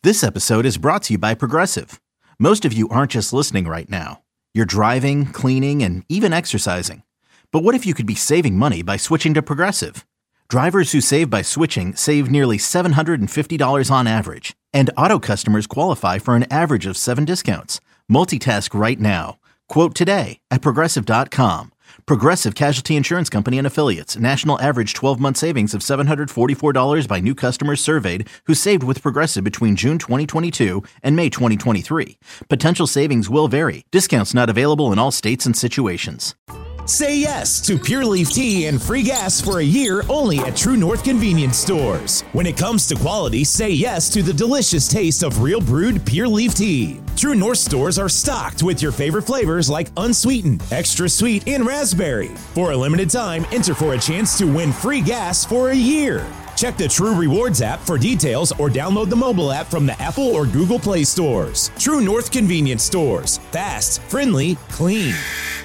This episode is brought to you by Progressive. Most of you aren't just listening right now. You're driving, cleaning, and even exercising. But what if you could be saving money by switching to Progressive? Drivers who save by switching save nearly $750 on average. And auto customers qualify for an average of 7 discounts. Multitask right now. Quote today at Progressive.com. Progressive Casualty Insurance Company and Affiliates. National average 12-month savings of $744 by new customers surveyed who saved with Progressive between June 2022 and May 2023. Potential savings will vary. Discounts not available in all states and situations. Say yes to Pure Leaf Tea and free gas for a year only at True North Convenience Stores. When it comes to quality, say yes to the delicious taste of real brewed Pure Leaf Tea. True North stores are stocked with your favorite flavors like unsweetened, extra sweet, and raspberry. For a limited time, enter for a chance to win free gas for a year. Check the True Rewards app for details or download the mobile app from the Apple or Google Play stores. True North Convenience Stores. Fast, friendly, clean.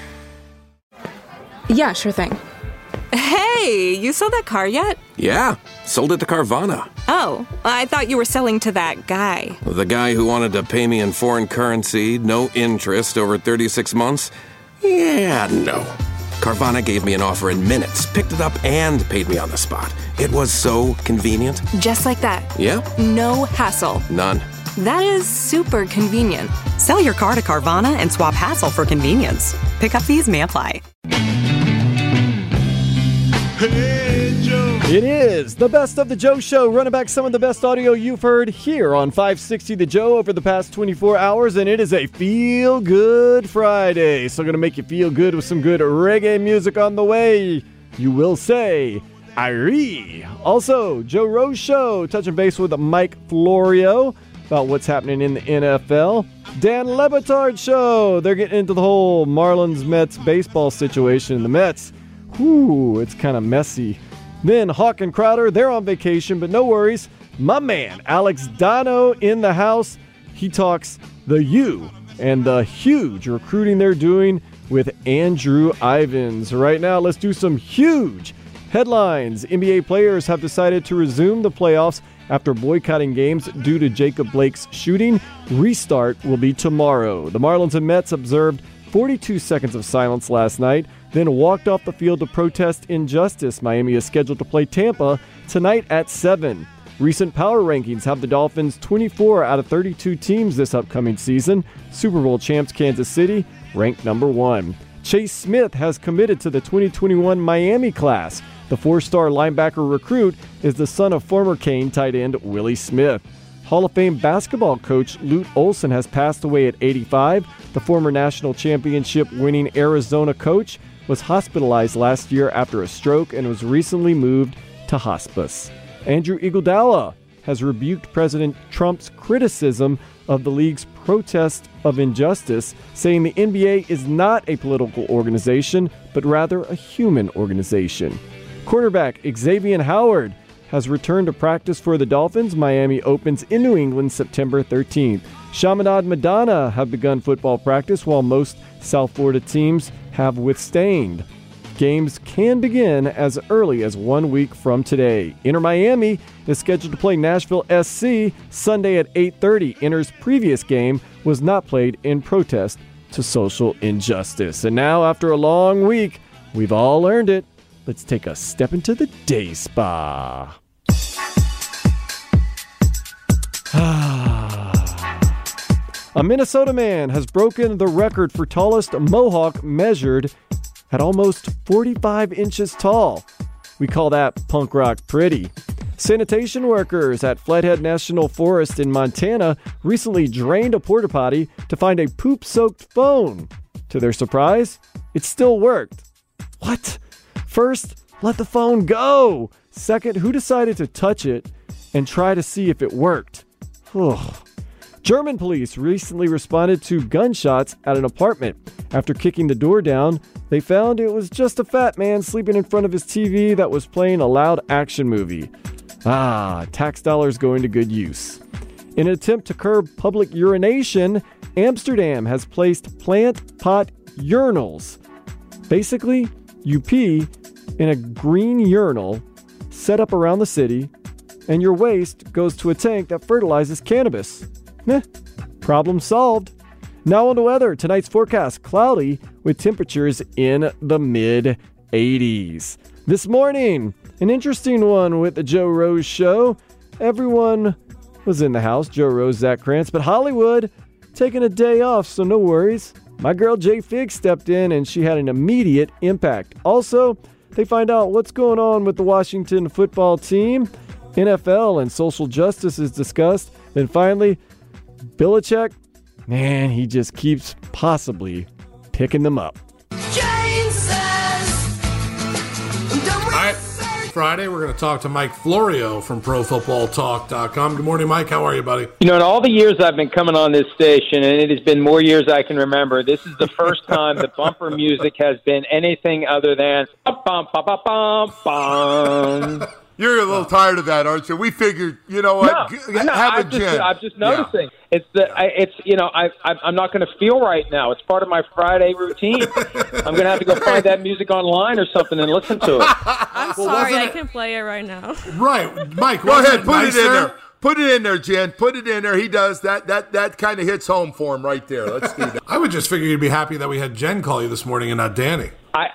Yeah, sure thing. Hey, you sold that car yet? Yeah, sold it to Carvana. Oh, I thought you were selling to that guy. The guy who wanted to pay me in foreign currency, no interest, over 36 months? Yeah, no. Carvana gave me an offer in minutes, picked it up, and paid me on the spot. It was so convenient. Just like that. Yeah. No hassle. None. That is super convenient. Sell your car to Carvana and swap hassle for convenience. Pickup fees may apply. It is the Best of the Joe Show, running back some of the best audio you've heard here on 560 The Joe over the past 24 hours, and it is a feel-good Friday. So going to make you feel good with some good reggae music on the way. You will say, Irie. Also, Joe Rose Show, touching base with Mike Florio about what's happening in the NFL. Dan Le Batard Show, they're getting into the whole Marlins-Mets baseball situation. The Mets, it's kind of messy. Then Hawk and Crowder, they're on vacation, but no worries. My man, Alex Dono, in the house. He talks the U and the huge recruiting they're doing with Andrew Ivins. Right now, let's do some huge headlines. NBA players have decided to resume the playoffs after boycotting games due to Jacob Blake's shooting. Restart will be tomorrow. The Marlins and Mets observed 42 seconds of silence last night, then walked off the field to protest injustice. Miami is scheduled to play Tampa tonight at 7. Recent power rankings have the Dolphins 24 out of 32 teams this upcoming season. Super Bowl champs Kansas City ranked number 1. Chase Smith has committed to the 2021 Miami class. The 4-star linebacker recruit is the son of former Kane tight end Willie Smith. Hall of Fame basketball coach Lute Olson has passed away at 85. The former national championship-winning Arizona coach was hospitalized last year after a stroke and was recently moved to hospice. Andrew Iguodala has rebuked President Trump's criticism of the league's protest of injustice, saying the NBA is not a political organization, but rather a human organization. Quarterback Xavier Howard has returned to practice for the Dolphins. Miami opens in New England September 13th. Chaminade Madonna have begun football practice, while most South Florida teams have withstanding. Games can begin as early as 1 week from today. Inter Miami is scheduled to play Nashville SC Sunday at 8:30. Inter's previous game was not played in protest to social injustice. And now, after a long week, we've all earned it. Let's take a step into the day spa. A Minnesota man has broken the record for tallest mohawk, measured at almost 45 inches tall. We call that punk rock pretty. Sanitation workers at Flathead National Forest in Montana recently drained a porta potty to find a poop-soaked phone. To their surprise, it still worked. What? First, let the phone go. Second, who decided to touch it and try to see if it worked? German police recently responded to gunshots at an apartment. After kicking the door down, they found it was just a fat man sleeping in front of his TV that was playing a loud action movie. Tax dollars going to good use. In an attempt to curb public urination, Amsterdam has placed plant pot urinals. Basically, you pee in a green urinal set up around the city, and your waste goes to a tank that fertilizes cannabis. Problem solved. Now on the weather. Tonight's forecast, cloudy with temperatures in the mid-80s. This morning, an interesting one with the Joe Rose Show. Everyone was in the house, Joe Rose, Zach Krantz, but Hollywood taking a day off, so no worries. My girl Jay Figg stepped in and she had an immediate impact. Also, they find out what's going on with the Washington football team. NFL and social justice is discussed. Then finally, Belichick, man, he just keeps possibly picking them up. All right, Friday, we're going to talk to Mike Florio from ProFootballTalk.com. Good morning, Mike. How are you, buddy? You know, in all the years I've been coming on this station, and it has been more years I can remember, this is the first time the bumper music has been anything other than bum-bum-bum-bum-bum. You're a little tired of that, aren't you? We figured, you know what? I'm just noticing. Yeah. I'm not going to feel right now. It's part of my Friday routine. I'm going to have to go find that music online or something and listen to it. I'm sorry, I can play it right now. Right, Mike. Go ahead, put it in there. Put it in there, Jen. Put it in there. He does that. That kind of hits home for him right there. Let's do that. I would just figure you'd be happy that we had Jen call you this morning and not Danny.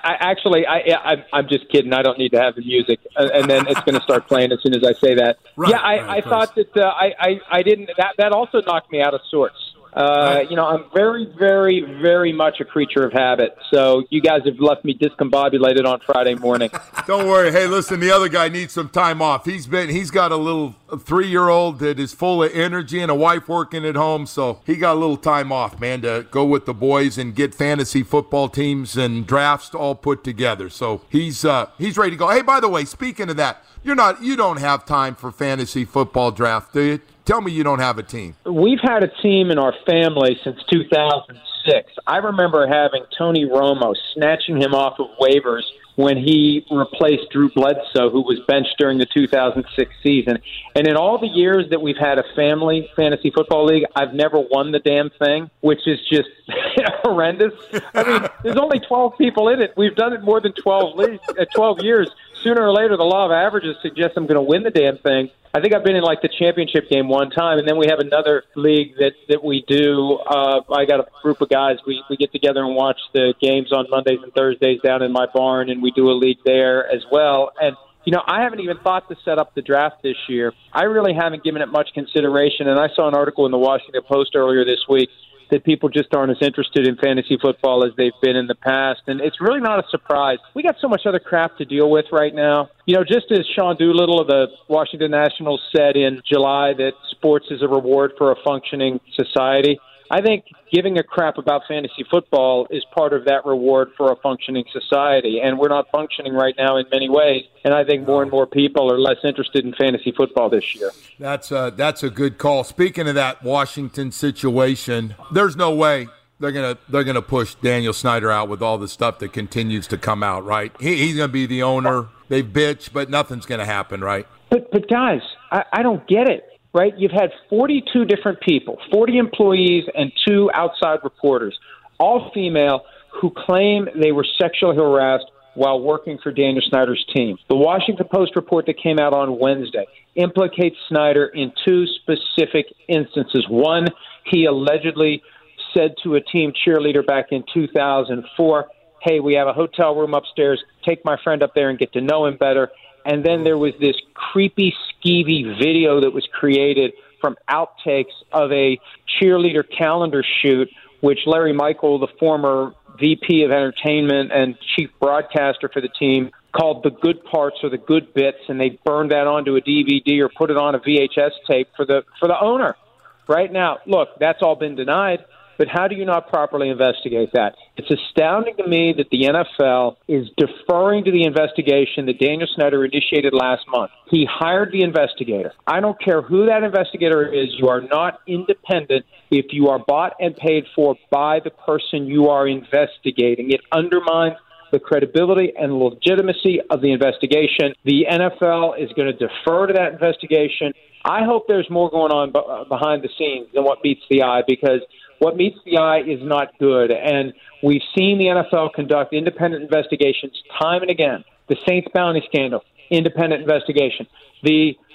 I'm just kidding. I don't need to have the music, and then it's going to start playing as soon as I say that. Right, yeah, I thought that I didn't. That also knocked me out of sorts. You know, I'm very, very, very much a creature of habit. So you guys have left me discombobulated on Friday morning. Don't worry. Hey, listen, the other guy needs some time off. He's got a little 3-year-old that is full of energy and a wife working at home. So he got a little time off, man, to go with the boys and get fantasy football teams and drafts all put together. So he's ready to go. Hey, by the way, speaking of that, you don't have time for fantasy football draft, do you? Tell me you don't have a team. We've had a team in our family since 2006. I remember having Tony Romo, snatching him off of waivers when he replaced Drew Bledsoe, who was benched during the 2006 season. And in all the years that we've had a family fantasy football league, I've never won the damn thing, which is just horrendous. I mean, there's only 12 people in it. We've done it more than 12 years. Sooner or later, the law of averages suggests I'm going to win the damn thing. I think I've been in like the championship game one time, and then we have another league that we do. I got a group of guys. We get together and watch the games on Mondays and Thursdays down in my barn, and we do a league there as well. And, you know, I haven't even thought to set up the draft this year. I really haven't given it much consideration, and I saw an article in the Washington Post earlier this week that people just aren't as interested in fantasy football as they've been in the past. And it's really not a surprise. We got so much other crap to deal with right now. You know, just as Sean Doolittle of the Washington Nationals said in July that sports is a reward for a functioning society, I think giving a crap about fantasy football is part of that reward for a functioning society. And we're not functioning right now in many ways. And I think more and more people are less interested in fantasy football this year. That's a good call. Speaking of that Washington situation, there's no way they're gonna push Daniel Snyder out with all the stuff that continues to come out, right? He's gonna be the owner. They bitch, but nothing's gonna happen, right? But guys, I don't get it. Right? You've had 42 different people, 40 employees and 2 outside reporters, all female, who claim they were sexually harassed while working for Daniel Snyder's team. The Washington Post report that came out on Wednesday implicates Snyder in 2 specific instances. One, he allegedly said to a team cheerleader back in 2004, hey, we have a hotel room upstairs, take my friend up there and get to know him better. And then there was this creepy, skeevy video that was created from outtakes of a cheerleader calendar shoot, which Larry Michael, the former VP of entertainment and chief broadcaster for the team, called the good parts or the good bits, and they burned that onto a DVD or put it on a VHS tape for the owner. Right now, look, that's all been denied. But how do you not properly investigate that? It's astounding to me that the NFL is deferring to the investigation that Daniel Snyder initiated last month. He hired the investigator. I don't care who that investigator is. You are not independent if you are bought and paid for by the person you are investigating. It undermines the credibility and legitimacy of the investigation. The NFL is going to defer to that investigation. I hope there's more going on behind the scenes than what meets the eye, because what meets the eye is not good. And we've seen the NFL conduct independent investigations time and again. The Saints bounty scandal, independent investigation. The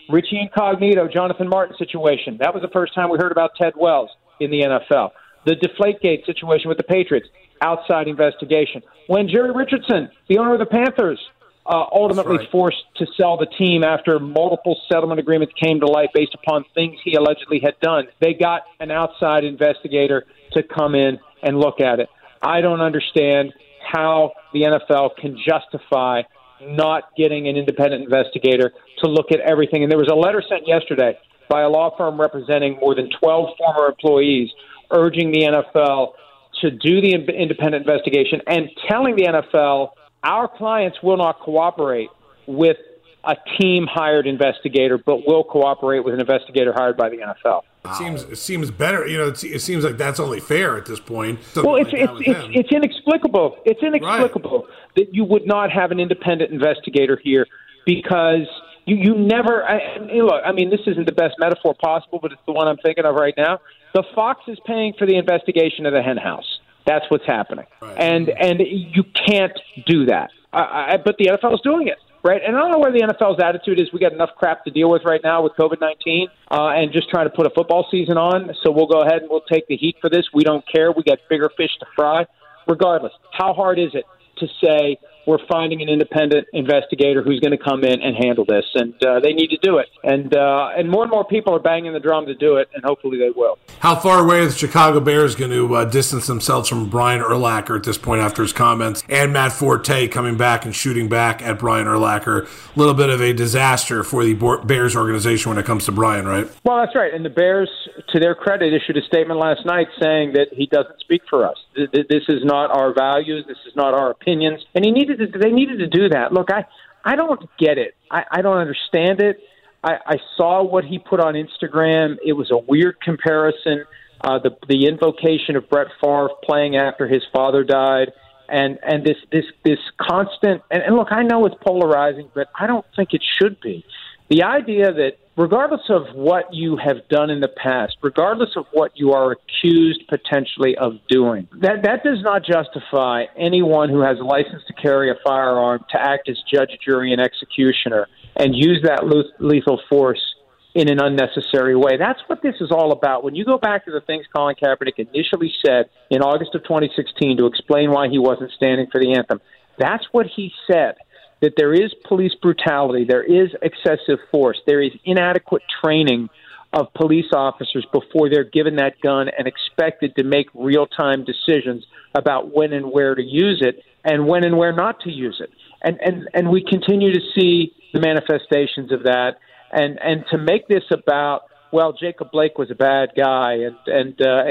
Richie Incognito, Jonathan Martin situation. That was the first time we heard about Ted Wells in the NFL. The Deflategate situation with the Patriots, outside investigation. When Jerry Richardson, the owner of the Panthers, ultimately forced to sell the team after multiple settlement agreements came to light based upon things he allegedly had done, they got an outside investigator to come in and look at it. I don't understand how the NFL can justify not getting an independent investigator to look at everything. And there was a letter sent yesterday by a law firm representing more than 12 former employees urging the NFL to do the independent investigation and telling the NFL, our clients will not cooperate with a team-hired investigator, but will cooperate with an investigator hired by the NFL. It seems better. It seems like that's only fair at this point. Well, it's inexplicable. It's inexplicable that you would not have an independent investigator here because you never. Look, I mean, this isn't the best metaphor possible, but it's the one I'm thinking of right now. The fox is paying for the investigation of the hen house. That's what's happening, and you can't do that. But the NFL is doing it, right? And I don't know where the NFL's attitude is. We got enough crap to deal with right now with COVID-19 and just trying to put a football season on. So we'll go ahead and we'll take the heat for this. We don't care. We got bigger fish to fry. Regardless, how hard is it to say we're finding an independent investigator who's going to come in and handle this? And they need to do it. And more people are banging the drum to do it, and hopefully they will. How far away are the Chicago Bears going to distance themselves from Brian Urlacher at this point after his comments? And Matt Forte coming back and shooting back at Brian Urlacher. A little bit of a disaster for the Bears organization when it comes to Brian, right? Well, that's right. And the Bears, to their credit, issued a statement last night saying that he doesn't speak for us. This is not our values. This is not our opinions. And they needed to do that. Look, I don't get it. I don't understand it. I saw what he put on Instagram. It was a weird comparison. The invocation of Brett Favre playing after his father died, and this constant. And look, I know it's polarizing, but I don't think it should be. The idea that regardless of what you have done in the past, regardless of what you are accused potentially of doing, that does not justify anyone who has a license to carry a firearm to act as judge, jury, and executioner and use that lethal force in an unnecessary way. That's what this is all about. When you go back to the things Colin Kaepernick initially said in August of 2016 to explain why he wasn't standing for the anthem, that's what he said. That there is police brutality, there is excessive force, there is inadequate training of police officers before they're given that gun and expected to make real-time decisions about when and where to use it and when and where not to use it. And we continue to see the manifestations of that. And to make this about, well, Jacob Blake was a bad guy, and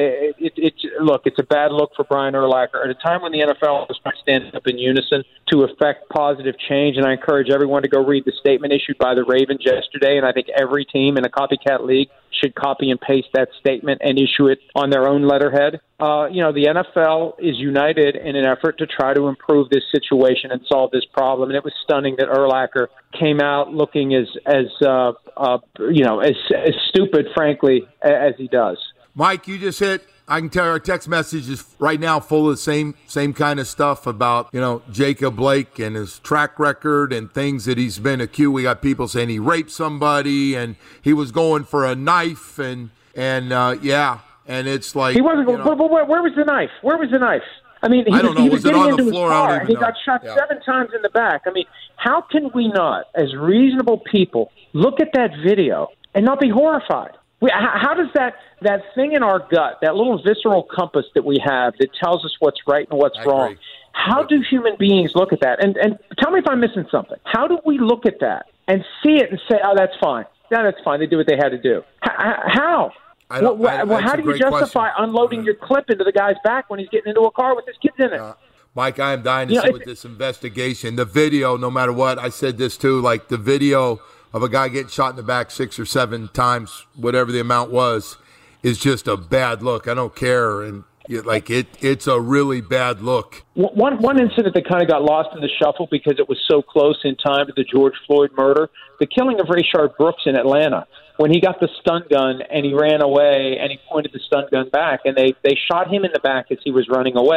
look, it's a bad look for Brian Urlacher at a time when the NFL is standing up in unison to effect positive change. And I encourage everyone to go read the statement issued by the Ravens yesterday. And I think every team in a copycat league should copy and paste that statement and issue it on their own letterhead. The NFL is united in an effort to try to improve this situation and solve this problem. And it was stunning that Urlacher came out looking as stupid, frankly, as he does. Mike, you just hit. I can tell our text message is right now full of the same kind of stuff about, Jacob Blake and his track record and things that he's been accused. We got people saying he raped somebody and he was going for a knife and it's like he wasn't. But where was the knife? Where was the knife? I mean, I don't know. Was it on the floor? I don't even know. He got shot 7 times in the back. I mean, how can we not, as reasonable people, look at that video and not be horrified? How does that thing in our gut, that little visceral compass that we have that tells us what's right and what's wrong, how do human beings look at that? And tell me if I'm missing something. How do we look at that and see it and say, oh, that's fine. Yeah, that's fine. They did what they had to do. How? How do you justify unloading your clip into the guy's back when he's getting into a car with his kids in it? Mike, I am dying to see with this investigation. The video, no matter what, I said this too, like the video of a guy getting shot in the back 6 or 7 times, whatever the amount was, is just a bad look. I don't care. And it's a really bad look. One incident that kind of got lost in the shuffle because it was so close in time to the George Floyd murder, the killing of Rayshard Brooks in Atlanta, when he got the stun gun and he ran away and he pointed the stun gun back and they shot him in the back as he was running away.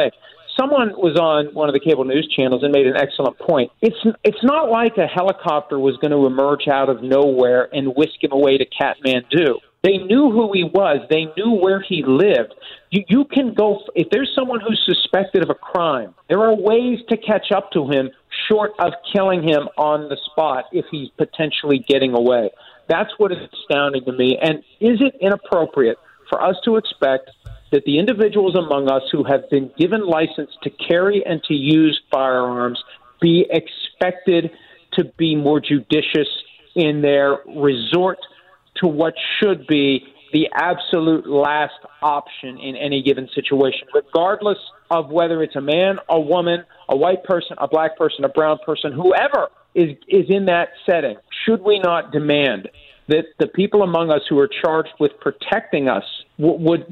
Someone was on one of the cable news channels and made an excellent point. It's not like a helicopter was going to emerge out of nowhere and whisk him away to Kathmandu. They knew who he was. They knew where he lived. You can go, if there's someone who's suspected of a crime, there are ways to catch up to him short of killing him on the spot if he's potentially getting away. That's what is astounding to me. And is it inappropriate for us to expect that the individuals among us who have been given license to carry and to use firearms be expected to be more judicious in their resort to what should be the absolute last option in any given situation, regardless of whether it's a man, a woman, a white person, a black person, a brown person, whoever is in that setting? Should we not demand that the people among us who are charged with protecting us would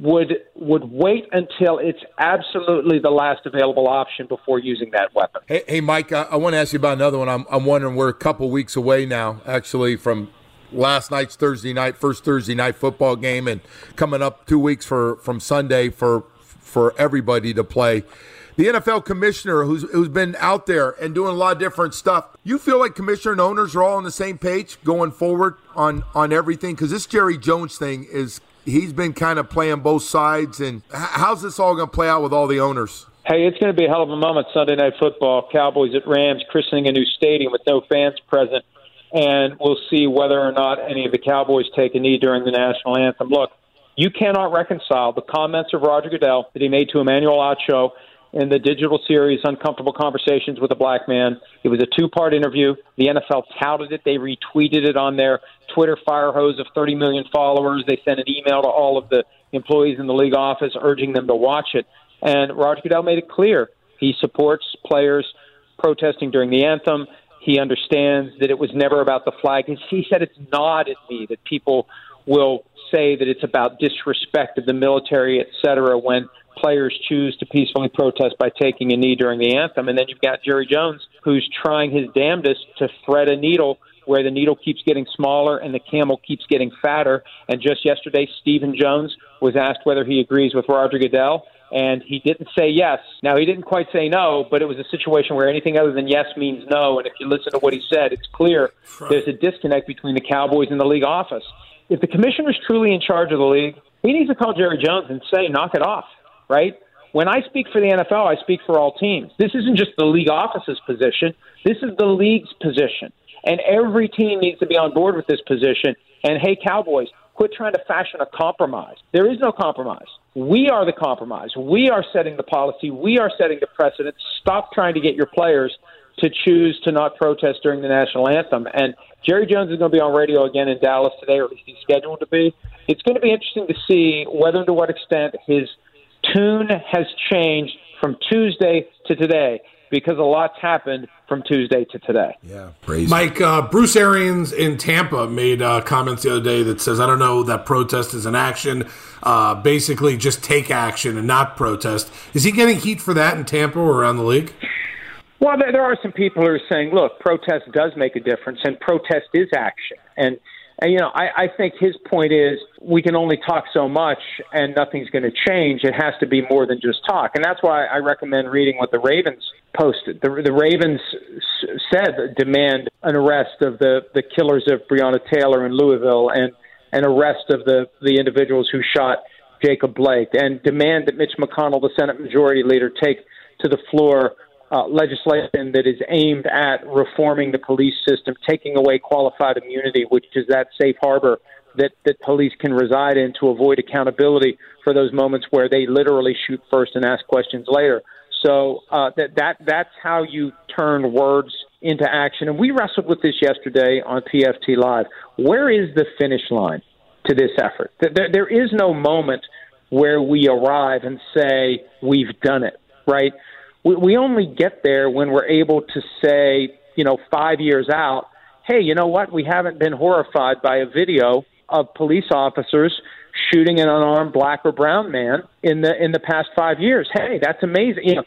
wait until it's absolutely the last available option before using that weapon? Hey Mike, I want to ask you about another one. I'm wondering, we're a couple weeks away now, actually, from last night's first Thursday night football game, and coming up 2 weeks from Sunday for everybody to play. The NFL commissioner who's been out there and doing a lot of different stuff. You feel like commissioner and owners are all on the same page going forward on everything? Because this Jerry Jones thing he's been kind of playing both sides. And how's this all going to play out with all the owners? Hey, it's going to be a hell of a moment Sunday Night Football. Cowboys at Rams, christening a new stadium with no fans present. And we'll see whether or not any of the Cowboys take a knee during the national anthem. Look, you cannot reconcile the comments of Roger Goodell that he made to Emmanuel Acho in the digital series Uncomfortable Conversations with a Black Man. It was a two-part interview. The NFL touted it. They retweeted it on their Twitter fire hose of 30 million followers. They sent an email to all of the employees in the league office urging them to watch it. And Roger Goodell made it clear he supports players protesting during the anthem. He understands that it was never about the flag. He said it's gnawed at me that people will say that it's about disrespect of the military, et cetera, when players choose to peacefully protest by taking a knee during the anthem. And then you've got Jerry Jones, who's trying his damnedest to thread a needle where the needle keeps getting smaller and the camel keeps getting fatter. And just yesterday, Stephen Jones was asked whether he agrees with Roger Goodell, and he didn't say yes. Now, he didn't quite say no, but it was a situation where anything other than yes means no. And if you listen to what he said, it's clear there's a disconnect between the Cowboys and the league office. If the commissioner's truly in charge of the league, he needs to call Jerry Jones and say, knock it off, right? When I speak for the NFL, I speak for all teams. This isn't just the league office's position. This is the league's position. And every team needs to be on board with this position. And, hey, Cowboys, quit trying to fashion a compromise. There is no compromise. We are the compromise. We are setting the policy. We are setting the precedent. Stop trying to get your players to choose to not protest during the national anthem. And Jerry Jones is going to be on radio again in Dallas today, or at least he's scheduled to be. It's going to be interesting to see whether and to what extent his tune has changed from Tuesday to today, because a lot's happened from Tuesday to today. Yeah, crazy. Mike, Bruce Arians in Tampa made comments the other day that says, I don't know that protest is an action. Basically, just take action and not protest. Is he getting heat for that in Tampa or around the league? Well, there are some people who are saying, look, protest does make a difference, and protest is action. And you know, I think his point is we can only talk so much and nothing's going to change. It has to be more than just talk. And that's why I recommend reading what the Ravens posted. The Ravens said demand an arrest of the killers of Breonna Taylor in Louisville and an arrest of the individuals who shot Jacob Blake, and demand that Mitch McConnell, the Senate Majority Leader, take to the floor legislation that is aimed at reforming the police system, taking away qualified immunity, which is that safe harbor that police can reside in to avoid accountability for those moments where they literally shoot first and ask questions later. So that's how you turn words into action. And we wrestled with this yesterday on PFT Live. Where is the finish line to this effort? There is no moment where we arrive and say, we've done it, right? We only get there when we're able to say, 5 years out, hey, you know what? We haven't been horrified by a video of police officers shooting an unarmed black or brown man in the past 5 years. Hey, that's amazing.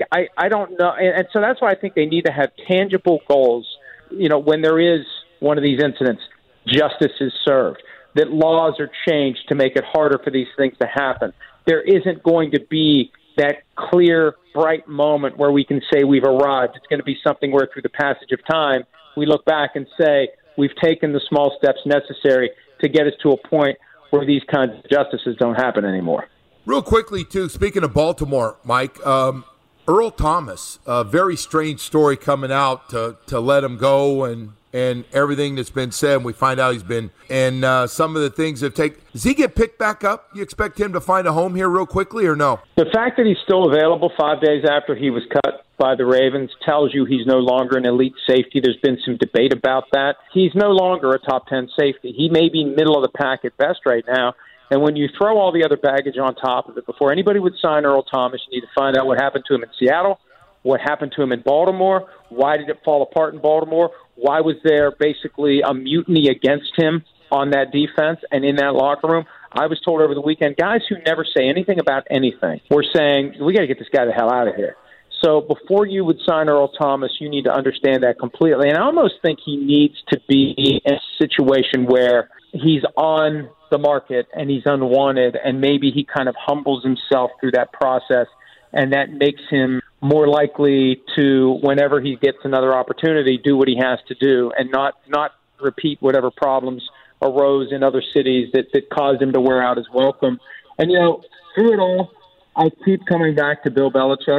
I don't know. And so that's why I think they need to have tangible goals. When there is one of these incidents, justice is served, that laws are changed to make it harder for these things to happen. There isn't going to be that clear, bright moment where we can say we've arrived. It's going to be something where through the passage of time, we look back and say we've taken the small steps necessary to get us to a point where these kinds of injustices don't happen anymore. Real quickly, too, speaking of Baltimore, Mike, Earl Thomas, a very strange story coming out to let him go and everything that's been said. And we find out he's been, and some of the things have taken. Does he get picked back up? You expect him to find a home here real quickly or no? The fact that he's still available 5 days after he was cut by the Ravens tells you he's no longer an elite safety. There's been some debate about that. He's no longer a top 10 safety. He may be middle of the pack at best right now. And when you throw all the other baggage on top of it, before anybody would sign Earl Thomas, you need to find out what happened to him in Seattle, what happened to him in Baltimore, why did it fall apart in Baltimore, why was there basically a mutiny against him on that defense and in that locker room. I was told over the weekend, guys who never say anything about anything were saying, we got to get this guy the hell out of here. So before you would sign Earl Thomas, you need to understand that completely. And I almost think he needs to be in a situation where he's on the market and he's unwanted, and maybe he kind of humbles himself through that process, and that makes him more likely to, whenever he gets another opportunity, do what he has to do and not repeat whatever problems arose in other cities that caused him to wear out his welcome. And, through it all, I keep coming back to Bill Belichick.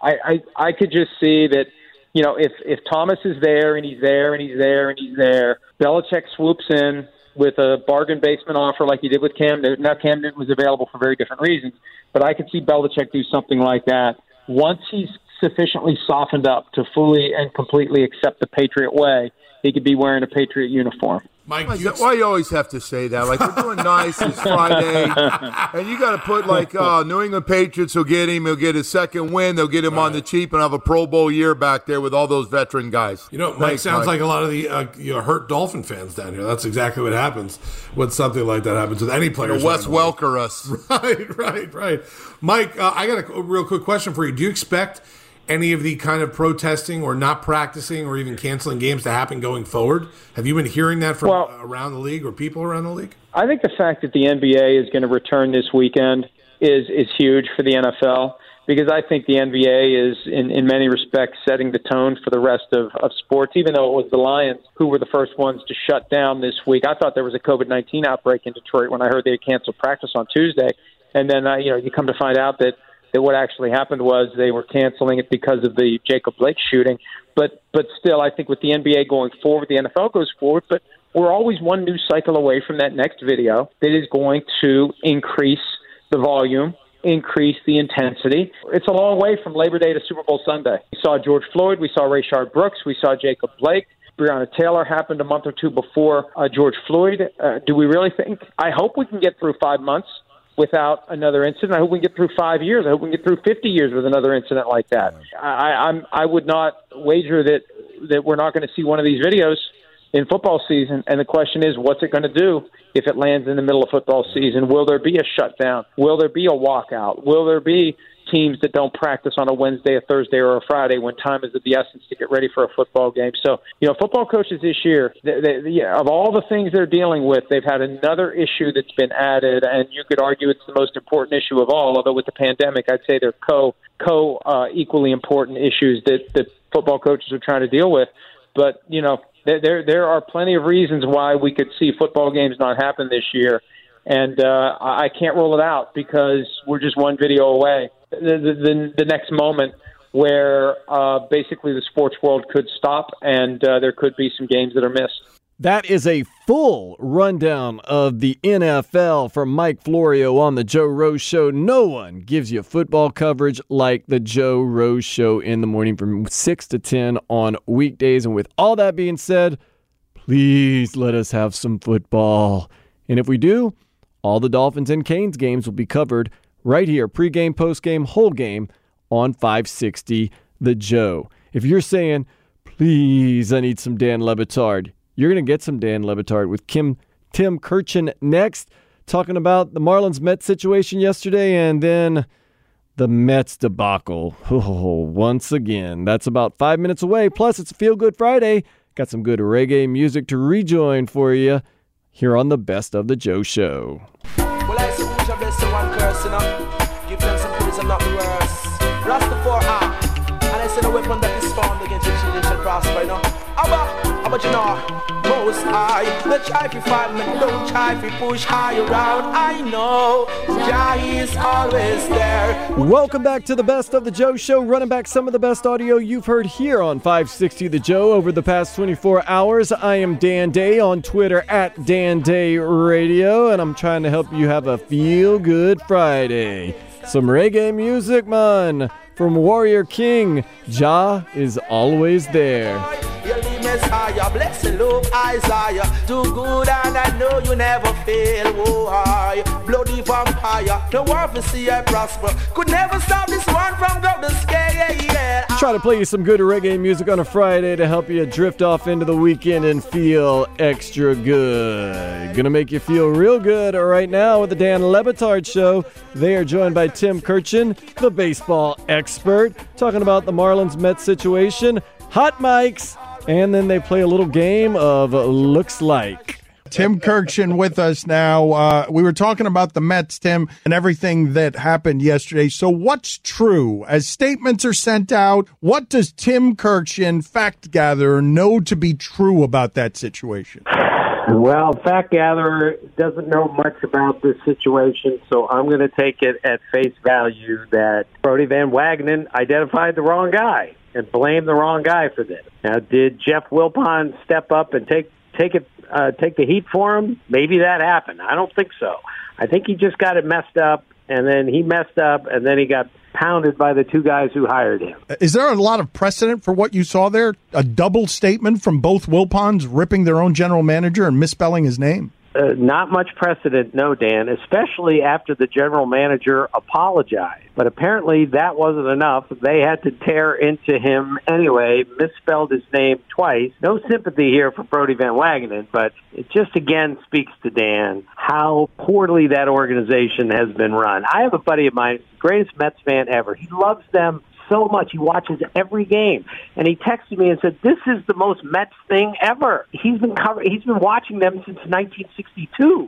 I could just see that, if Thomas is there and he's there and he's there and he's there, Belichick swoops in with a bargain basement offer like he did with Cam Newton. Now, Cam Newton was available for very different reasons, but I could see Belichick do something like that. Once he's sufficiently softened up to fully and completely accept the Patriot way, he could be wearing a Patriot uniform. Mike, why you always have to say that? Like, we're doing nice, it's Friday, and you got to put New England Patriots will get him, he'll get his second win, they'll get him on the cheap and have a Pro Bowl year back there with all those veteran guys. Mike sounds like a lot of the hurt Dolphin fans down here. That's exactly what happens when something like that happens with any players. Wes Welker us. Right. Mike, I got a real quick question for you. Do you expect any of the kind of protesting or not practicing or even canceling games to happen going forward? Have you been hearing that from around the league or people around the league? I think the fact that the NBA is going to return this weekend is huge for the NFL, because I think the NBA is, in many respects, setting the tone for the rest of sports, even though it was the Lions who were the first ones to shut down this week. I thought there was a COVID-19 outbreak in Detroit when I heard they had canceled practice on Tuesday. And then, you come to find out that what actually happened was they were canceling it because of the Jacob Blake shooting. But still, I think with the NBA going forward, the NFL goes forward, but we're always one news cycle away from that next video that is going to increase the volume, increase the intensity. It's a long way from Labor Day to Super Bowl Sunday. We saw George Floyd, we saw Rayshard Brooks, we saw Jacob Blake. Breonna Taylor happened a month or two before George Floyd. Do we really think? I hope we can get through 5 months without another incident. I hope we can get through 5 years. I hope we can get through 50 years with another incident like that. I would not wager that we're not going to see one of these videos in football season. And the question is, what's it going to do if it lands in the middle of football season? Will there be a shutdown? Will there be a walkout? Will there be teams that don't practice on a Wednesday, a Thursday, or a Friday when time is of the essence to get ready for a football game? So, football coaches this year, of all the things they're dealing with, they've had another issue that's been added, and you could argue it's the most important issue of all, although with the pandemic, I'd say they're equally important issues that football coaches are trying to deal with. But, there are plenty of reasons why we could see football games not happen this year, and I can't rule it out because we're just one video away. The next moment where basically the sports world could stop and there could be some games that are missed. That is a full rundown of the NFL from Mike Florio on the Joe Rose Show. No one gives you football coverage like the Joe Rose Show in the morning from 6 to 10 on weekdays. And with all that being said, please let us have some football. And if we do, all the Dolphins and Canes games will be covered right here, pregame, postgame, whole game on 560 The Joe. If you're saying, please, I need some Dan Le Batard, you're going to get some Dan Le Batard with Tim Kirchin next, talking about the Marlins-Mets situation yesterday and then the Mets debacle. Once again, that's about 5 minutes away. Plus, it's a Feel Good Friday. Got some good reggae music to rejoin for you here on the Best of the Joe Show. Well, I suppose I bless the one curse, give them some praise and not the words. Rastafari. And I say no weapon that is formed against the children shall prosper, you know. But you know, most high, the try to fight me, don't try to push high around. I know, Jah is always there. Welcome back to the Best of the Joe Show, running back some of the best audio you've heard here on 560 The Joe over the past 24 hours. I am Dan Day on Twitter at Dan Day Radio, and I'm trying to help you have a feel-good Friday. Some reggae music, man, from Warrior King. Jah is always there. Messiah, bless the love Isaiah, do good and I know you never fail. Oh, I bloody vampire, no one to see I prosper, could never stop this one from go to scale. Yeah. Try to play you some good reggae music on a Friday to help you drift off into the weekend and feel extra good. Gonna make you feel real good right now with the Dan Le Batard Show. They are joined by Tim Kurkjian, the baseball expert, talking about the Marlins-Mets situation, hot mics, and then they play a little game of Looks Like. Tim Kurkjian with us now. We were talking about the Mets, Tim, and everything that happened yesterday. So what's true? As statements are sent out, what does Tim Kurkjian, fact gatherer, know to be true about that situation? Well, fact gatherer doesn't know much about this situation, so I'm going to take it at face value that Brodie Van Wagenen identified the wrong guy and blame the wrong guy for this. Now, did Jeff Wilpon step up and take the heat for him? Maybe that happened. I don't think so. I think he just got it messed up, and then he messed up, and then he got pounded by the two guys who hired him. Is there a lot of precedent for what you saw there? A double statement from both Wilpons ripping their own general manager and misspelling his name? Not much precedent, no, Dan, especially after the general manager apologized. But apparently that wasn't enough. They had to tear into him anyway, misspelled his name twice. No sympathy here for Brodie Van Wagenen, but it just again speaks to Dan how poorly that organization has been run. I have a buddy of mine, greatest Mets fan ever. He loves them so much. He watches every game, and he texted me and said, "This is the most Mets thing ever." He's been watching them since 1962.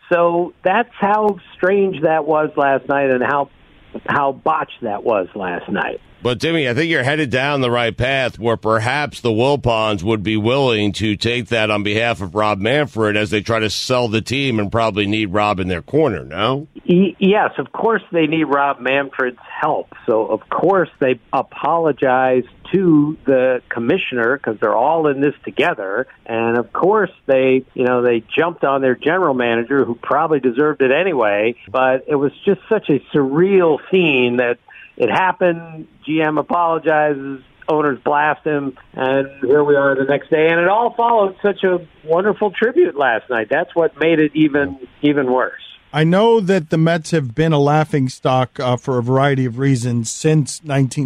So that's how strange that was last night, and how botched that was last night. But, Timmy, I think you're headed down the right path where perhaps the Wilpons would be willing to take that on behalf of Rob Manfred as they try to sell the team and probably need Rob in their corner, no? Yes, of course they need Rob Manfred's help. So, of course, they apologize to the commissioner because they're all in this together. And, of course, they jumped on their general manager who probably deserved it anyway. But it was just such a surreal scene that it happened, GM apologizes, owners blast him, and here we are the next day. And it all followed such a wonderful tribute last night. That's what made it even worse. I know that the Mets have been a laughingstock for a variety of reasons since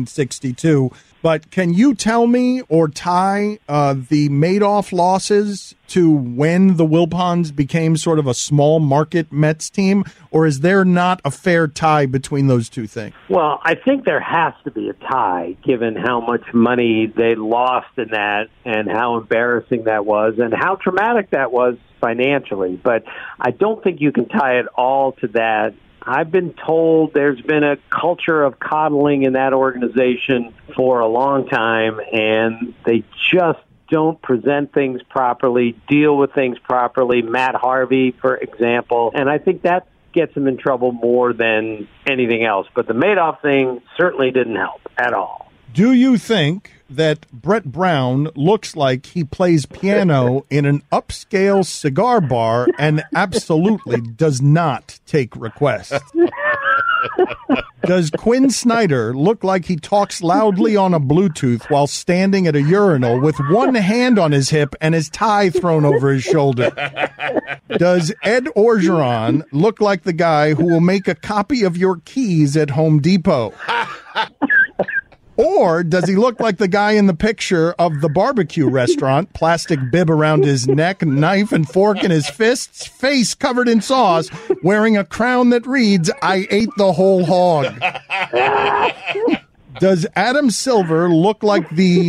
1962, but can you tell me or tie the Madoff losses to when the Wilpons became sort of a small market Mets team, or is there not a fair tie between those two things? Well, I think there has to be a tie, given how much money they lost in that and how embarrassing that was and how traumatic that was financially. But I don't think you can tie it all to that. I've been told there's been a culture of coddling in that organization for a long time, and they just don't present things properly, deal with things properly. Matt Harvey, for example. And I think that gets him in trouble more than anything else. But the Madoff thing certainly didn't help at all. Do you think that Brett Brown looks like he plays piano in an upscale cigar bar and absolutely does not take requests? Does Quinn Snyder look like he talks loudly on a Bluetooth while standing at a urinal with one hand on his hip and his tie thrown over his shoulder? Does Ed Orgeron look like the guy who will make a copy of your keys at Home Depot? Or does he look like the guy in the picture of the barbecue restaurant, plastic bib around his neck, knife and fork in his fists, face covered in sauce, wearing a crown that reads, "I ate the whole hog"? Does Adam Silver look like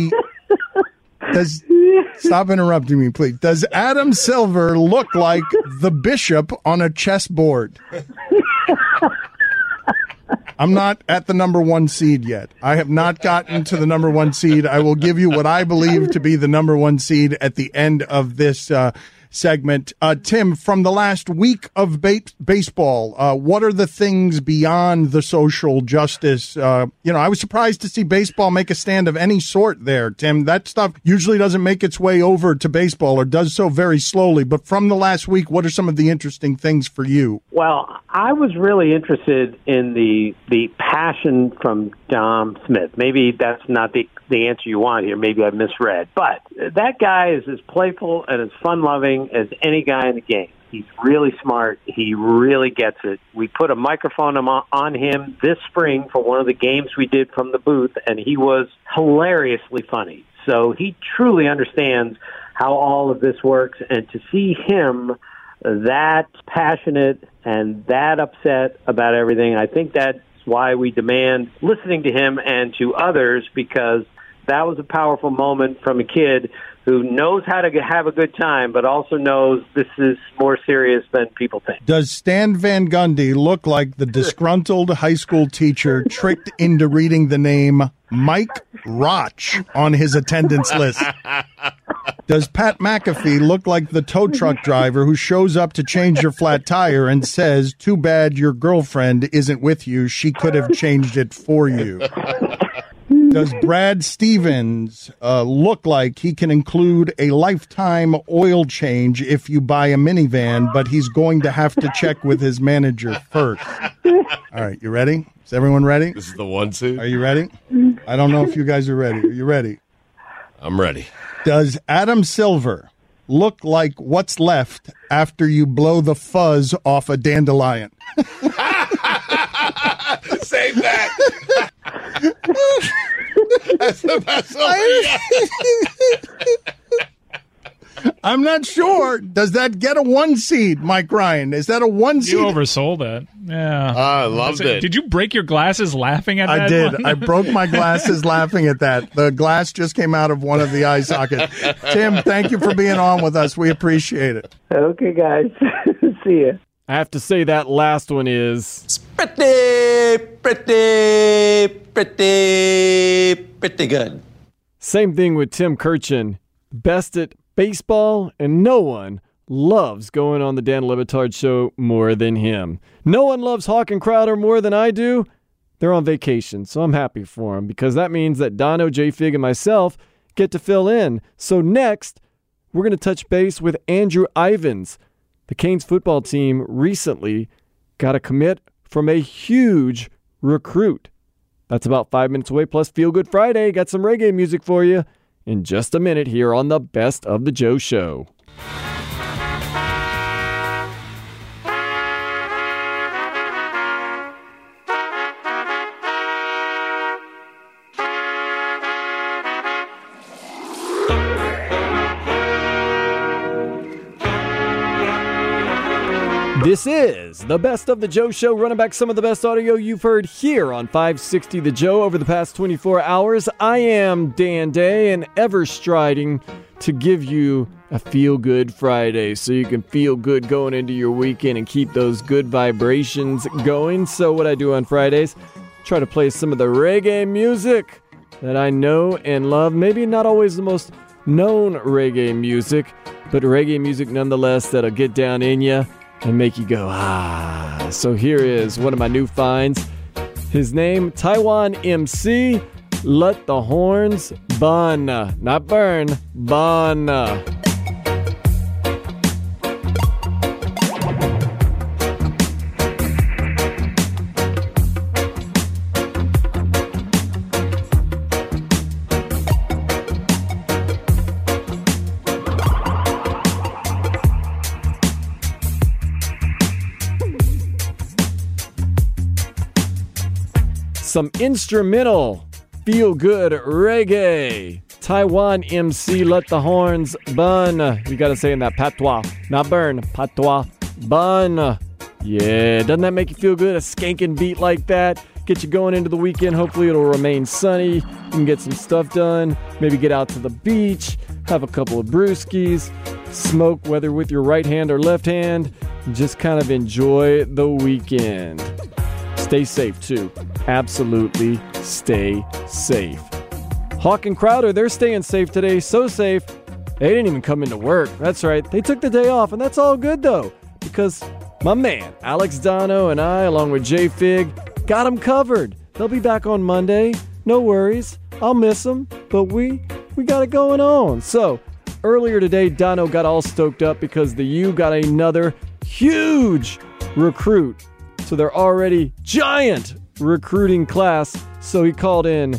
Stop interrupting me, please. Does Adam Silver look like the bishop on a chessboard? I'm not at the number 1 seed yet. I have not gotten to the number 1 seed. I will give you what I believe to be the number 1 seed at the end of this segment. Tim, from the last week of baseball, what are the things beyond the social justice? I was surprised to see baseball make a stand of any sort there, Tim. That stuff usually doesn't make its way over to baseball or does so very slowly. But from the last week, what are some of the interesting things for you? Well, I was really interested in the passion from Dom Smith. Maybe that's not the answer you want here. Maybe I misread. But that guy is as playful and as fun-loving as any guy in the game. He's really smart. He really gets it. We put a microphone on him this spring for one of the games we did from the booth, and he was hilariously funny. So he truly understands how all of this works, and to see him that passionate and that upset about everything, I think that's why we demand listening to him and to others, because that was a powerful moment from a kid who knows how to have a good time, but also knows this is more serious than people think. Does Stan Van Gundy look like the disgruntled high school teacher tricked into reading the name Mike Roch on his attendance list? Does Pat McAfee look like the tow truck driver who shows up to change your flat tire and says, "Too bad your girlfriend isn't with you. She could have changed it for you"? Does Brad Stevens look like he can include a lifetime oil change if you buy a minivan, but he's going to have to check with his manager first? All right, you ready? Is everyone ready? This is the 1 seed. Are you ready? I don't know if you guys are ready. Are you ready? I'm ready. Does Adam Silver look like what's left after you blow the fuzz off a dandelion? Save that. That's the best one. I'm not sure. Does that get a 1 seed, Mike Ryan? Is that a 1 seed? You oversold it. Yeah. I loved it. Did you break your glasses laughing at that? I did. I broke my glasses laughing at that. The glass just came out of one of the eye sockets. Tim, thank you for being on with us. We appreciate it. Okay, guys. See ya. I have to say that last one is pretty good. Same thing with Tim Kirchin. Best at baseball, and no one loves going on the Dan Le Batard Show more than him. No one loves Hawk and Crowder more than I do. They're on vacation, so I'm happy for them, because that means that Dono, J. Fig, and myself get to fill in. So next, we're going to touch base with Andrew Ivins. The Canes football team recently got a commit from a huge recruit. That's about 5 minutes away, plus Feel Good Friday. Got some reggae music for you in just a minute here on the Best of the Joe Show. This is the Best of the Joe Show, running back some of the best audio you've heard here on 560 The Joe over the past 24 hours. I am Dan Day, and ever striding to give you a Feel Good Friday so you can feel good going into your weekend and keep those good vibrations going. So what I do on Fridays, try to play some of the reggae music that I know and love. Maybe not always the most known reggae music, but reggae music nonetheless that'll get down in you and make you go, ah. So here is one of my new finds. His name, Taiwan MC, Let the Horns Bun. Not burn, bun. Some instrumental feel-good reggae. Taiwan MC, Let the Horns Bun. You gotta say in that patois. Not burn, patois. Bun. Yeah, doesn't that make you feel good? A skanking beat like that. Get you going into the weekend. Hopefully it'll remain sunny. You can get some stuff done. Maybe get out to the beach. Have a couple of brewskis. Smoke, whether with your right hand or left hand. Just kind of enjoy the weekend. Stay safe, too. absolutely stay safe. Hawk and Crowder, they're staying safe today, so safe, they didn't even come into work. That's right, they took the day off, and that's all good, though, because my man, Alex Dono, and I, along with Jay Fig, got them covered. They'll be back on Monday. No worries. I'll miss them, but we got it going on. So, earlier today, Dono got all stoked up because the U got another huge recruit to their already giant recruiting class. So he called in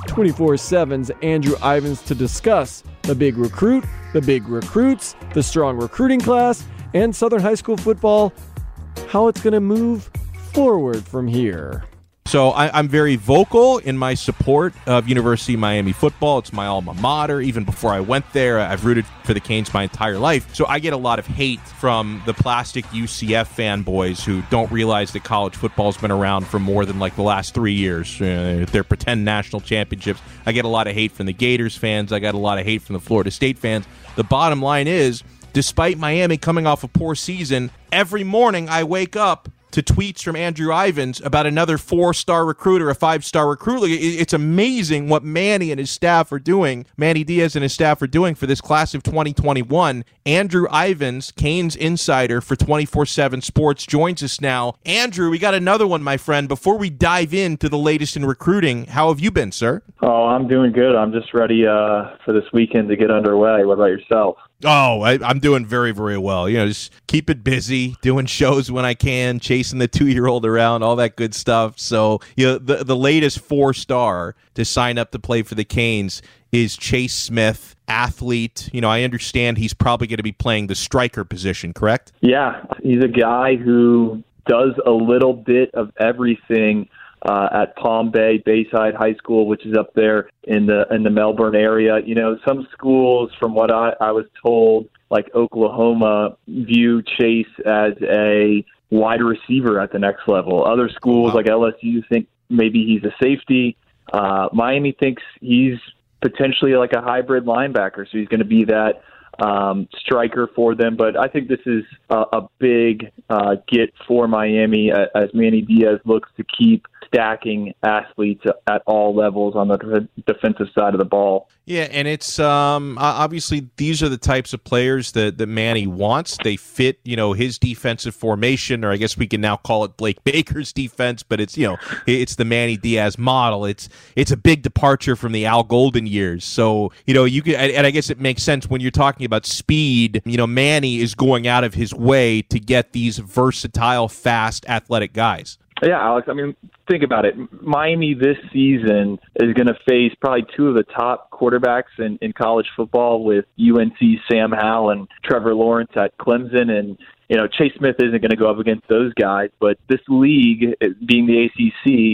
24/7's Andrew Ivins to discuss the big recruit, the big recruits, the strong recruiting class, and Southern high school football, how it's going to move forward from here. So I'm very vocal in my support of University of Miami football. It's my alma mater. Even before I went there, I've rooted for the Canes my entire life. So I get a lot of hate from the plastic UCF fanboys who don't realize that college football's been around for more than like the last 3 years. Their pretend national championships. I get a lot of hate from the Gators fans. I got a lot of hate from the Florida State fans. The bottom line is, despite Miami coming off a poor season, every morning I wake up to tweets from Andrew Ivins about another 4-star recruit or a 5-star recruit. It's amazing what Manny and his staff are doing, Manny Diaz and his staff are doing for this class of 2021. Andrew Ivins, Canes insider for 24/7 Sports, joins us now. Andrew, we got another one, my friend. Before we dive into the latest in recruiting, how have you been, sir? Oh, I'm doing good. I'm just ready for this weekend to get underway. What about yourself? Oh, I'm doing very, very well. Just keep it busy, doing shows when I can, chasing the 2-year-old around, all that good stuff. So, the latest 4-star to sign up to play for the Canes is Chase Smith, athlete. I understand he's probably going to be playing the striker position, correct? Yeah, he's a guy who does a little bit of everything at Palm Bay Bayside High School, which is up there in the Melbourne area. Some schools, from what I was told, like Oklahoma, view Chase as a wide receiver at the next level. Other schools like LSU think maybe he's a safety. Miami thinks he's potentially like a hybrid linebacker, so he's going to be that striker for them. But I think this is a big get for Miami as Manny Diaz looks to keep stacking athletes at all levels on the defensive side of the ball. Yeah, and it's obviously these are the types of players that Manny wants. They fit, his defensive formation, or I guess we can now call it Blake Baker's defense, but it's, it's the Manny Diaz model. It's a big departure from the Al Golden years. So, you can, and I guess it makes sense when you're talking about speed. Manny is going out of his way to get these versatile, fast, athletic guys. Yeah, Alex, think about it. Miami this season is going to face probably two of the top quarterbacks in college football with UNC Sam Howell and Trevor Lawrence at Clemson. And, Chase Smith isn't going to go up against those guys. But this league, being the ACC,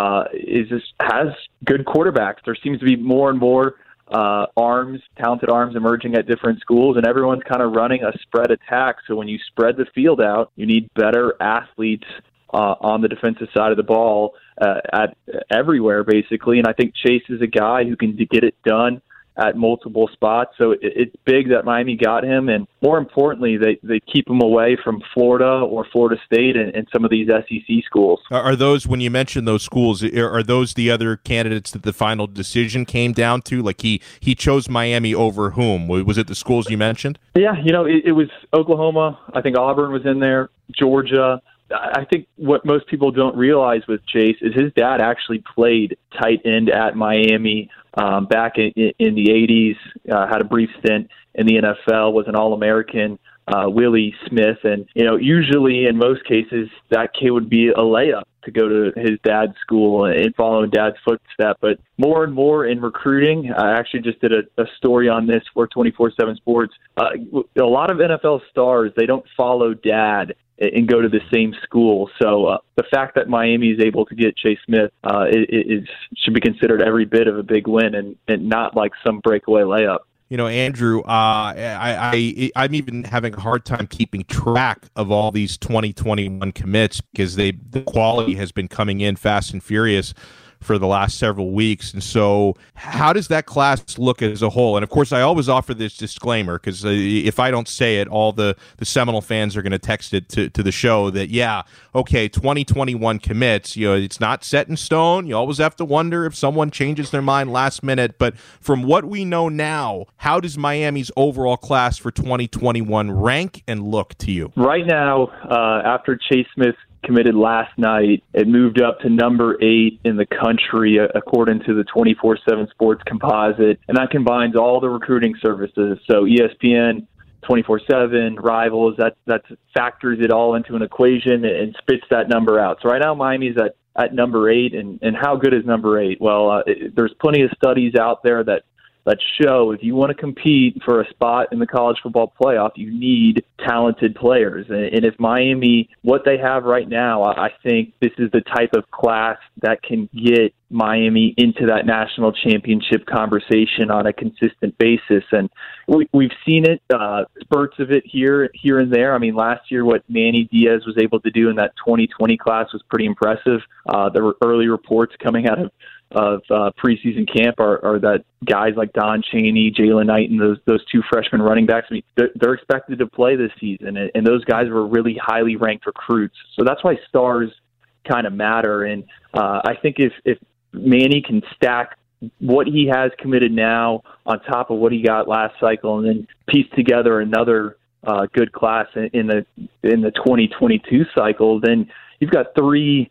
has good quarterbacks. There seems to be more and more talented arms emerging at different schools, and everyone's kind of running a spread attack. So when you spread the field out, you need better athletes on the defensive side of the ball at everywhere, basically. And I think Chase is a guy who can get it done at multiple spots. So it's big that Miami got him. And more importantly, they keep him away from Florida or Florida State and some of these SEC schools. Are those, when you mention those schools, are those the other candidates that the final decision came down to? Like he chose Miami over whom? Was it the schools you mentioned? Yeah, it was Oklahoma. I think Auburn was in there, Georgia. I think what most people don't realize with Chase is his dad actually played tight end at Miami back in the 80s, had a brief stint in the NFL, was an All-American, Willie Smith. And, usually in most cases, that kid would be a layup to go to his dad's school and follow in dad's footsteps. But more and more in recruiting, I actually just did a story on this for 24/7 Sports. A lot of NFL stars, they don't follow dad and go to the same school. So the fact that Miami is able to get Chase Smith should be considered every bit of a big win and not like some breakaway layup. Andrew, I'm even having a hard time keeping track of all these 2021 commits because the quality has been coming in fast and furious. for the last several weeks. And so how does that class look as a whole? And of course, I always offer this disclaimer because if I don't say it, all the Seminole fans are going to text it to the show that, 2021 commits, it's not set in stone. You always have to wonder if someone changes their mind last minute. But from what we know now, how does Miami's overall class for 2021 rank and look to you? Right now, after Chase Smith committed last night, it moved up to number 8 in the country according to the 24/7 Sports Composite, and that combines all the recruiting services. So ESPN, 24/7, Rivals, that factors it all into an equation and spits that number out. So right now Miami's at number 8, and how good is number 8? Well, there's plenty of studies out there that show if you want to compete for a spot in the college football playoff, you need talented players. And if Miami, what they have right now, I think this is the type of class that can get Miami into that national championship conversation on a consistent basis. And we've seen it, spurts of it here and there. I mean, last year, what Manny Diaz was able to do in that 2020 class was pretty impressive. There were early reports coming out of preseason camp are that guys like Don Chaney, Jalen Knight, and those two freshman running backs, I mean, they're expected to play this season, and those guys were really highly ranked recruits. So that's why stars kind of matter. And I think if Manny can stack what he has committed now on top of what he got last cycle, and then piece together another good class in the 2022 cycle, then you've got 3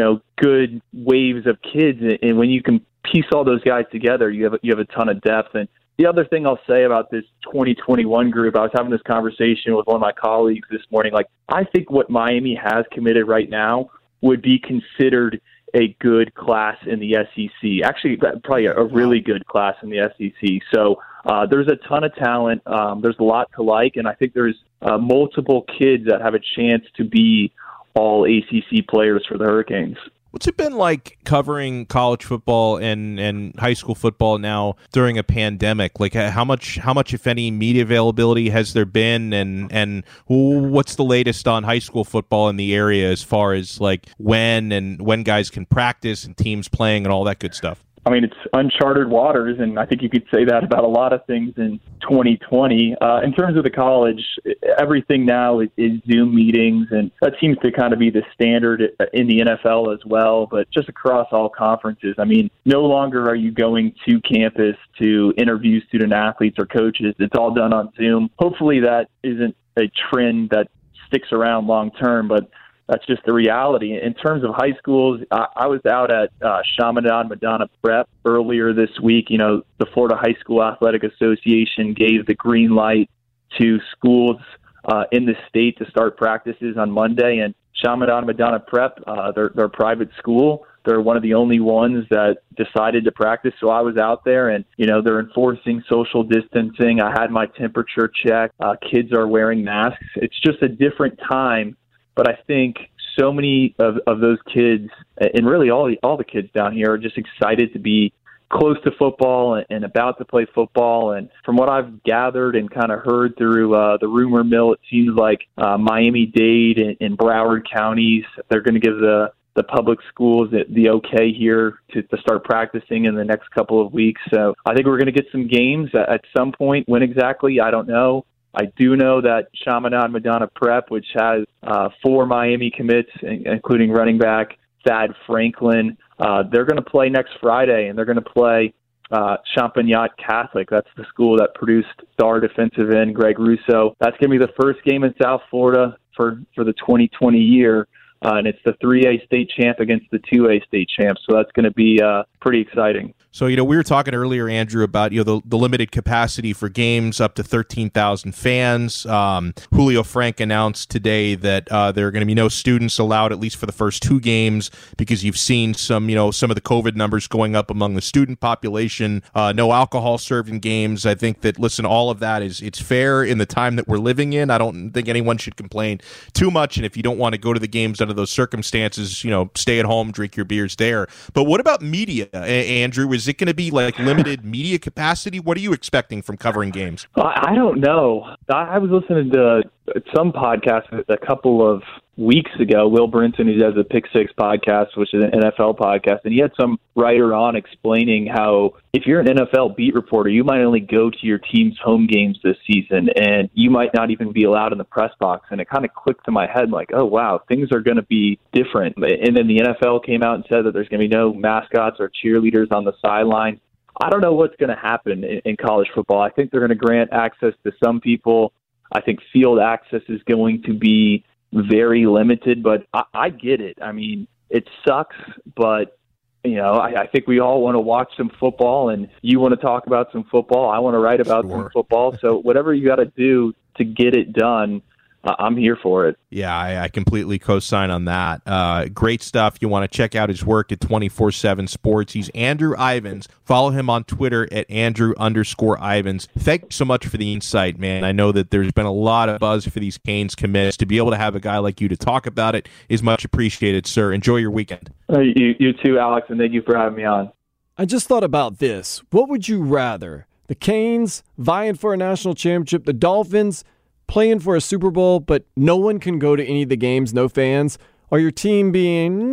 good waves of kids, and when you can piece all those guys together, you have a ton of depth. And the other thing I'll say about this 2021 group, I was having this conversation with one of my colleagues this morning. Like, I think what Miami has committed right now would be considered a good class in the SEC. Actually, probably a really good class in the SEC. So there's a ton of talent. There's a lot to like, and I think there's multiple kids that have a chance to be all ACC players for the Hurricanes. What's it been like covering college football and high school football now during a pandemic? Like how much, if any, media availability has there been, and what's the latest on high school football in the area as far as like when guys can practice and teams playing and all that good stuff? I mean, it's uncharted waters, and I think you could say that about a lot of things in 2020. In terms of the college, everything now is Zoom meetings, and that seems to kind of be the standard in the NFL as well, but just across all conferences. I mean, no longer are you going to campus to interview student athletes or coaches. It's all done on Zoom. Hopefully that isn't a trend that sticks around long term, but that's just the reality. In terms of high schools, I was out at Chaminade Madonna Prep earlier this week. The Florida High School Athletic Association gave the green light to schools in the state to start practices on Monday. And Chaminade Madonna Prep, they're a private school. They're one of the only ones that decided to practice. So I was out there, and, they're enforcing social distancing. I had my temperature checked. Kids are wearing masks. It's just a different time. But I think so many of those kids, and really all the kids down here, are just excited to be close to football and about to play football. And from what I've gathered and kind of heard through the rumor mill, it seems like Miami-Dade and Broward counties, they're going to give the public schools the okay here to start practicing in the next couple of weeks. So I think we're going to get some games at some point. When exactly, I don't know. I do know that Chaminade Madonna Prep, which has 4 Miami commits, including running back Thad Franklin, they're going to play next Friday, and they're going to play Champagnat Catholic. That's the school that produced star defensive end Greg Russo. That's going to be the first game in South Florida for the 2020 year. And it's the 3A state champ against the 2A state champ. So that's going to be pretty exciting. So, we were talking earlier, Andrew, about, the limited capacity for games up to 13,000 fans. Julio Frank announced today that there are going to be no students allowed, at least for the first 2 games, because you've seen some of the COVID numbers going up among the student population. No alcohol served in games. I think that, all of that it's fair in the time that we're living in. I don't think anyone should complain too much. And if you don't want to go to the games under those circumstances, stay at home, drink your beers there. But what about media, Andrew? Is it going to be like limited media capacity? What are you expecting from covering games? I don't know. I was listening to some podcasts, a couple of weeks ago, Will Brinson, who does the Pick Six podcast, which is an NFL podcast, and he had some writer on explaining how if you're an NFL beat reporter, you might only go to your team's home games this season, and you might not even be allowed in the press box. And it kind of clicked to my head like, oh, wow, things are going to be different. And then the NFL came out and said that there's going to be no mascots or cheerleaders on the sideline. I don't know what's going to happen in college football. I think they're going to grant access to some people. I think field access is going to be very limited, but I get it. I mean, it sucks, but, I think we all want to watch some football, and you want to talk about some football. I want to write about some football. So whatever you got to do to get it done, I'm here for it. Yeah, I completely co-sign on that. Great stuff. You want to check out his work at 24/7 Sports. He's Andrew Ivins. Follow him on Twitter at Andrew_Ivins. Thank you so much for the insight, man. I know that there's been a lot of buzz for these Canes commits. To be able to have a guy like you to talk about it is much appreciated, sir. Enjoy your weekend. You too, Alex, and thank you for having me on. I just thought about this. What would you rather? The Canes vying for a national championship, the Dolphins playing for a Super Bowl, but no one can go to any of the games, no fans, or your team being,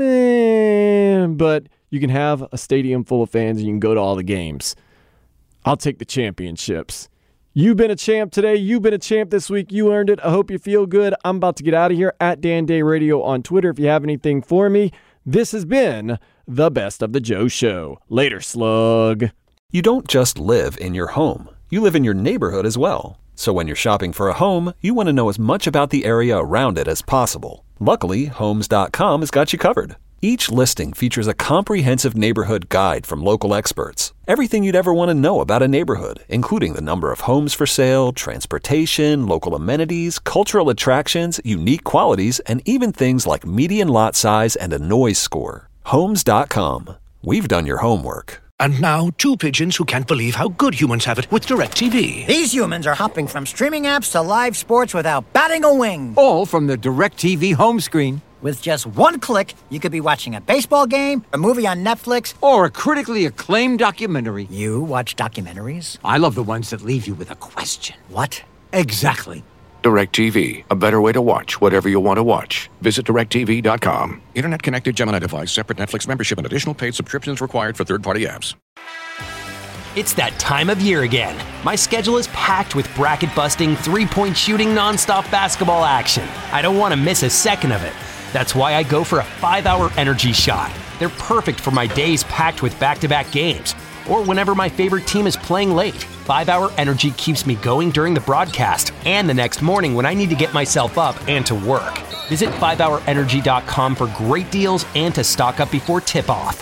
but you can have a stadium full of fans and you can go to all the games. I'll take the championships. You've been a champ today. You've been a champ this week. You earned it. I hope you feel good. I'm about to get out of here at Dan Day Radio on Twitter if you have anything for me. This has been the Best of the Joe Show. Later, slug. You don't just live in your home. You live in your neighborhood as well. So when you're shopping for a home, you want to know as much about the area around it as possible. Luckily, Homes.com has got you covered. Each listing features a comprehensive neighborhood guide from local experts. Everything you'd ever want to know about a neighborhood, including the number of homes for sale, transportation, local amenities, cultural attractions, unique qualities, and even things like median lot size and a noise score. Homes.com. We've done your homework. And now, two pigeons who can't believe how good humans have it with DirecTV. These humans are hopping from streaming apps to live sports without batting a wing. All from the DirecTV home screen. With just one click, you could be watching a baseball game, a movie on Netflix, or a critically acclaimed documentary. You watch documentaries? I love the ones that leave you with a question. What? Exactly. DirecTV, a better way to watch whatever you want to watch. Visit DirecTV.com. Internet-connected Gemini device, separate Netflix membership, and additional paid subscriptions required for third-party apps. It's that time of year again. My schedule is packed with bracket-busting, three-point shooting, nonstop basketball action. I don't want to miss a second of it. That's why I go for a 5-hour energy shot. They're perfect for my days packed with back-to-back games, or whenever my favorite team is playing late. 5-hour energy keeps me going during the broadcast and the next morning when I need to get myself up and to work. Visit 5hourenergy.com for great deals and to stock up before tip-off.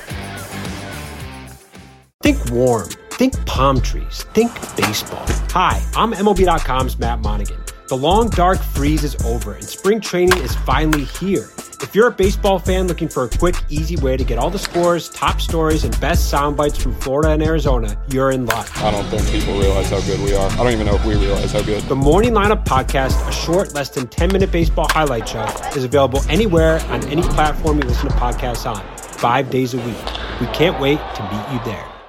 Think warm. Think palm trees. Think baseball. Hi, I'm MLB.com's Matt Monaghan. The long, dark freeze is over and spring training is finally here. If you're a baseball fan looking for a quick, easy way to get all the scores, top stories, and best sound bites from Florida and Arizona, you're in luck. I don't think people realize how good we are. I don't even know if we realize how good. The Morning Lineup Podcast, a short, less than 10-minute baseball highlight show, is available anywhere on any platform you listen to podcasts on, 5 days a week. We can't wait to meet you there.